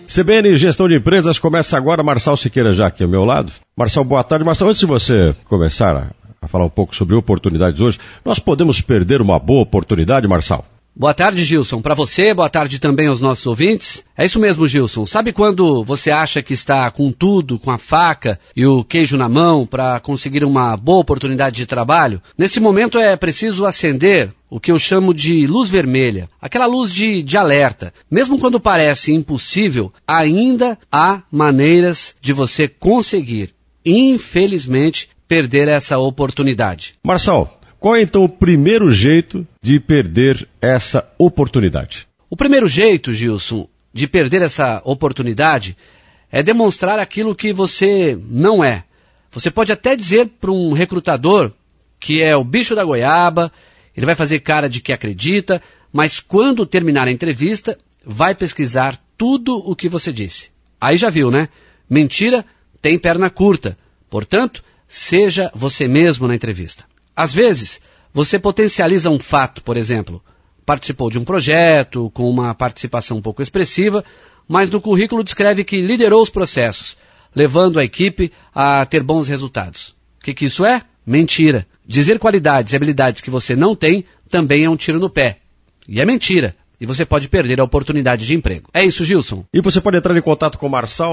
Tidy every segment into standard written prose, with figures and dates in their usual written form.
CBN Gestão de Empresas começa agora. Marçal Siqueira já aqui ao meu lado. Marçal, boa tarde. Marçal, antes de você começar a falar um pouco sobre oportunidades hoje, nós podemos perder uma boa oportunidade, Marçal? Boa tarde, Gilson. Para você, boa tarde também aos nossos ouvintes. É isso mesmo, Gilson. Sabe quando você acha que está com tudo, com a faca e o queijo na mão para conseguir uma boa oportunidade de trabalho? Nesse momento é preciso acender o que eu chamo de luz vermelha, aquela luz de alerta. Mesmo quando parece impossível, ainda há maneiras de você conseguir, infelizmente, perder essa oportunidade. Marçal, qual é então o primeiro jeito de perder essa oportunidade? O primeiro jeito, Gilson, de perder essa oportunidade é demonstrar aquilo que você não é. Você pode até dizer para um recrutador que é o bicho da goiaba, ele vai fazer cara de que acredita, mas quando terminar a entrevista, vai pesquisar tudo o que você disse. Aí já viu, né? Mentira tem perna curta. Portanto, seja você mesmo na entrevista. Às vezes, você potencializa um fato, por exemplo, participou de um projeto com uma participação um pouco expressiva, mas no currículo descreve que liderou os processos, levando a equipe a ter bons resultados. O que isso é? Mentira. Dizer qualidades e habilidades que você não tem também é um tiro no pé. E é mentira. E você pode perder a oportunidade de emprego. É isso, Gilson. E você pode entrar em contato com o Marçal,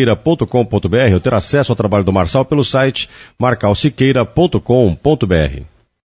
marcal@marcalsiqueira.com.br ou ter acesso ao trabalho do Marçal pelo site marcalsiqueira.com.br.